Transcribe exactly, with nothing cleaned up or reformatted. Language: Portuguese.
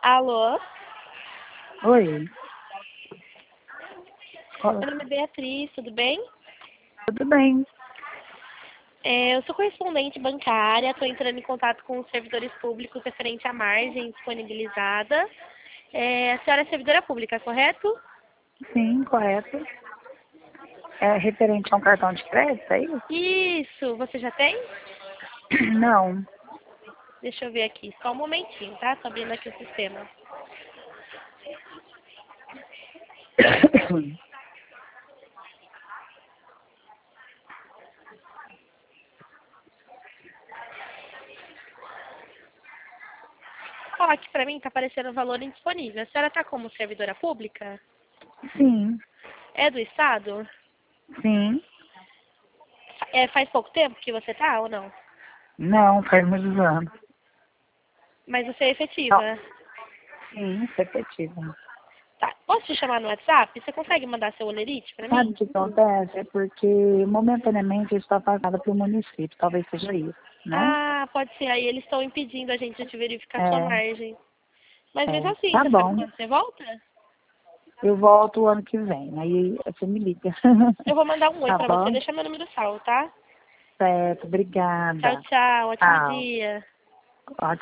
Alô? Oi. Meu nome é Beatriz, tudo bem? Tudo bem. É, eu sou correspondente bancária, estou entrando em contato com os servidores públicos referente à margem disponibilizada. É, a senhora é servidora pública, correto? Sim, correto. É referente a um cartão de crédito, é isso? Isso, você já tem? Não. Deixa eu ver aqui, só um momentinho, tá? Tô abrindo aqui o sistema. Ó, aqui pra mim tá aparecendo o valor indisponível. A senhora tá como servidora pública? Sim, É do Estado? sim. É, faz pouco tempo que você tá ou não? Não, faz muitos anos. Mas você é Não. efetiva? Sim, isso é efetivo. Tá. Posso te chamar no WhatsApp? Você consegue mandar seu olerite pra Sabe o mim? que acontece? É porque momentaneamente eu estou afastada pelo município, talvez seja isso, né? Ah, pode ser. Aí eles estão impedindo a gente de verificar sua É, margem. Mas mesmo é. assim, Tá você sabe bom. quando você volta? Eu volto o ano que vem, aí você me liga. Eu vou mandar um oi Tá pra você. bom? Deixa meu número salvo, tá? Certo, Tchau, obrigada. tchau. Ótimo Tchau. dia. Ótimo.